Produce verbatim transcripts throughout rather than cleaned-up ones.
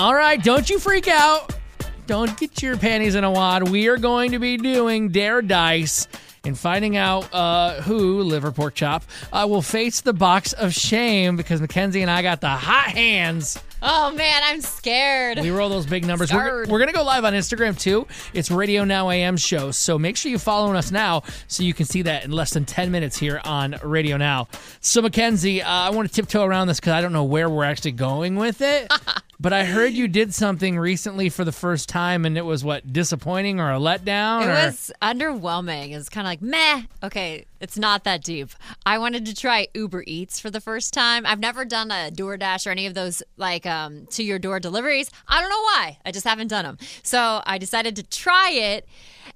All right, don't you freak out. Don't get your panties in a wad. We are going to be doing Dare Dice and finding out uh, who, liver pork chop, uh, will face the box of shame because Mackenzie and I got the hot hands. Oh, man, I'm scared. We roll those big numbers. We're, we're going to go live on Instagram, too. It's Radio Now A M show, so make sure you follow us now so you can see that in less than ten minutes here on Radio Now. So, Mackenzie, uh, I want to tiptoe around this because I don't know where we're actually going with it. But I heard you did something recently for the first time, and it was, what, disappointing or a letdown? It or? was underwhelming. It was kind of like, meh. Okay, it's not that deep. I wanted to try Uber Eats for the first time. I've never done a DoorDash or any of those, like, um, to-your-door deliveries. I don't know why. I just haven't done them. So I decided to try it.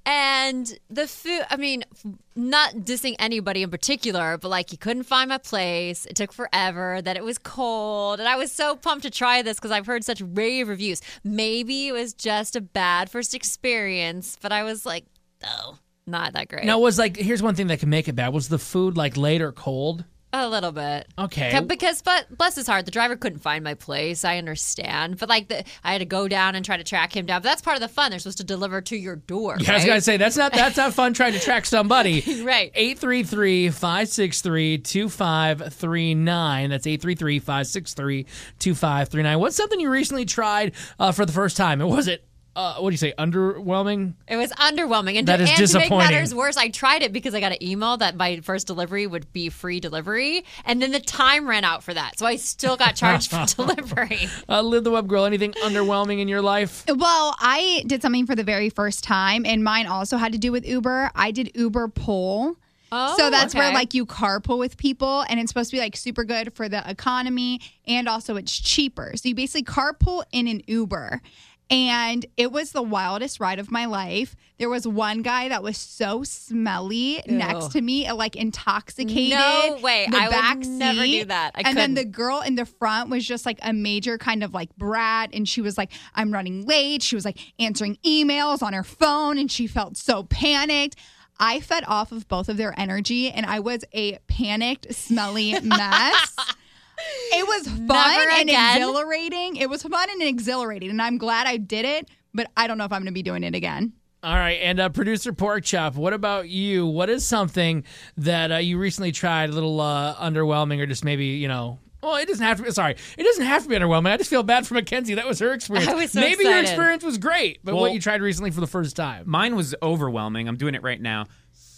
And the food, I mean, not dissing anybody in particular, but like you couldn't find my place. It took forever, that it was cold. And I was so pumped to try this because I've heard such rave reviews. Maybe it was just a bad first experience, but I was like, oh, not that great. Now, was like, here's one thing that can make it bad. Was the food like late or cold? A little bit. Okay. Because, but bless his heart, the driver couldn't find my place. I understand. But like, the, I had to go down and try to track him down. But that's part of the fun. They're supposed to deliver to your door. Yeah, right? I was going to say, that's not that's not fun trying to track somebody. Right. eight three three, five six three, two five three nine. That's eight three three, five six three, two five three nine. What's something you recently tried uh, for the first time? And was it, uh, what do you say, underwhelming? It was underwhelming. And, That to, is and to make disappointing. matters worse, I tried it because I got an email that my first delivery would be free delivery. And then the time ran out for that. So I still got charged for delivery. Uh, Live the Web Girl, anything underwhelming in your life? Well, I did something for the very first time, and mine also had to do with Uber. I did Uber Pool. Oh, so that's okay. where like you carpool with people, and it's supposed to be like super good for the economy, and also it's cheaper. So you basically carpool in an Uber. And it was the wildest ride of my life. There was one guy that was so smelly Ew. next to me, like intoxicated. No way. The I back would never seat. do that. I and then couldn't. the girl in the front was just like a major kind of like brat. And she was like, I'm running late. She was like answering emails on her phone, and she felt so panicked. I fed off of both of their energy, and I was a panicked, smelly mess. It was fun Never and again. exhilarating. It was fun and exhilarating, and I'm glad I did it, but I don't know if I'm going to be doing it again. All right, and uh, producer Pork Chop, what about you? What is something that uh, you recently tried, a little uh, underwhelming, or just maybe, you know, well, it doesn't have to be, sorry, it doesn't have to be underwhelming. I just feel bad for Mackenzie. That was her experience. I was so maybe your excited. experience was great, but Well, what you tried recently for the first time. Mine was overwhelming. I'm doing it right now.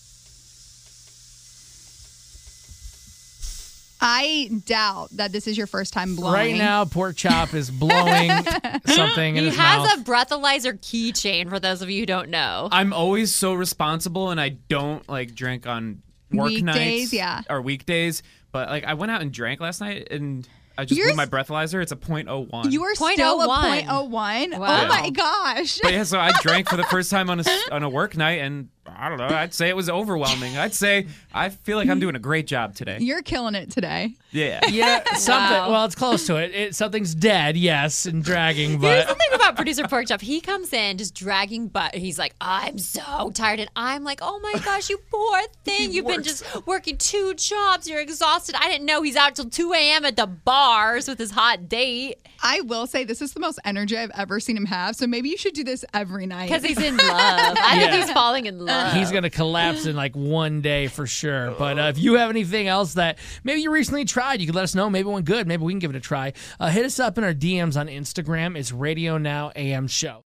I doubt that this is your first time blowing. Right now, Pork Chop is blowing something in He his has mouth. a breathalyzer keychain, for those of you who don't know. I'm always so responsible, and I don't like drink on work Weekdays, nights yeah. or weekdays. But like, I went out and drank last night, and I just Yours- blew my breathalyzer. It's a point oh one. You are point still oh a one. point oh one? Wow. Oh my gosh. But yeah, so I drank for the first time on a on a work night, and I don't know. I'd say it was overwhelming. I'd say I feel like I'm doing a great job today. You're killing it today. Yeah. Yeah, something. Wow. Well, it's close to it. it. Something's dead, yes, and dragging, Here's but the thing about producer Pork Chop. He comes in just dragging butt. He's like, I'm so tired. And I'm like, oh my gosh, you poor thing. You've been just working two jobs. You're exhausted. I didn't know he's out till two a.m. at the bars with his hot date. I will say this is the most energy I've ever seen him have, so maybe you should do this every night. Because he's in love. I Yeah. think he's falling in love. he's going to collapse in like one day for sure. But uh, if you have anything else that maybe you recently tried, you can let us know. Maybe it went good. Maybe we can give it a try. Uh, hit us up in our D Ms on Instagram. It's Radio Now A M Show.